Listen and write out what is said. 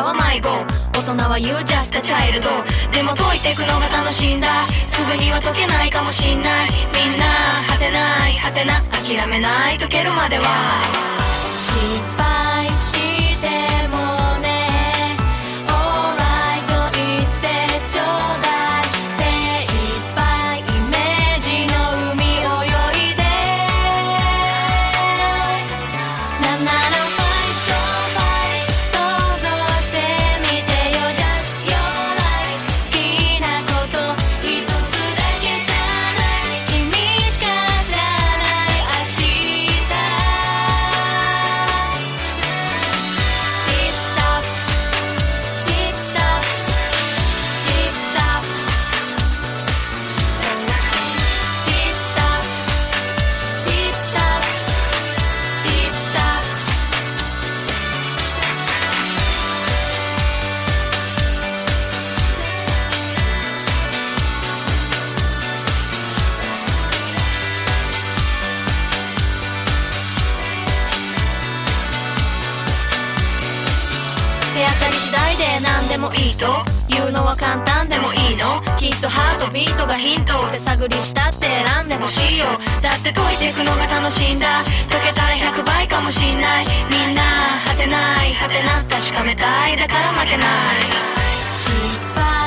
は迷子、大人は You just a child。 でも解いていくのが楽しいんだ。すぐには解けないかもしんない。みんな果てない果てな諦めない、解けるまでは。失敗してもね Alright と言ってちょうだい。精一杯イメージの海泳いで。なんならファイトファイト想像してみてよ Just your life。 好きなこと一つだけじゃない、君しか知らない明日。手当たり次第で何でもいいと言うのは簡単でもいいの。きっとハートビートがヒントで探りしたって選んでほしいよ。だって解いていくのが楽しいんだ。解けたら100倍かもしんない。みんな果てない果てな確かめたい、だから負けない。失敗